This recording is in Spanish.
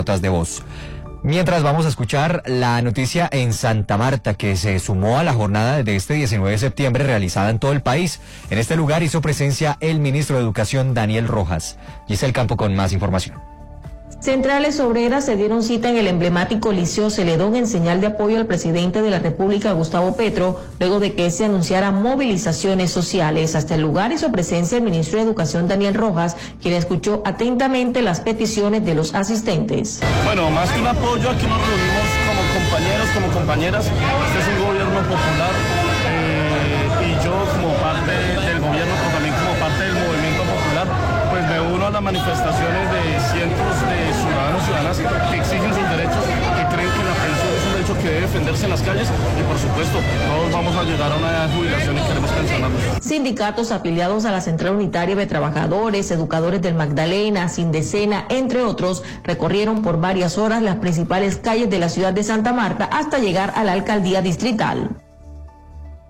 notas de voz. Mientras vamos a escuchar la noticia en Santa Marta, que se sumó a la jornada de este 19 de septiembre realizada en todo el país. En este lugar hizo presencia el ministro de Educación, Daniel Rojas. Giselle Campo con más información. Centrales obreras se dieron cita en el emblemático Liceo Celedón en señal de apoyo al presidente de la República, Gustavo Petro, luego de que se anunciaran movilizaciones sociales. Hasta el lugar hizo presencia el ministro de Educación, Daniel Rojas, quien escuchó atentamente las peticiones de los asistentes. Bueno, más que un apoyo, aquí nos reunimos como compañeros, como compañeras. Este es un gobierno popular y yo como parte del gobierno, pero también como parte del movimiento popular, pues me uno a las manifestaciones de cientos de ciudadanos y ciudadanas que exigen sus derechos, que creen que la pensión es un derecho que debe defenderse en las calles y por supuesto todos vamos a llegar a una edad de jubilación y queremos pensionarnos. Sindicatos afiliados a la Central Unitaria de Trabajadores, Educadores del Magdalena, Sindecena, entre otros, recorrieron por varias horas las principales calles de la ciudad de Santa Marta hasta llegar a la alcaldía distrital.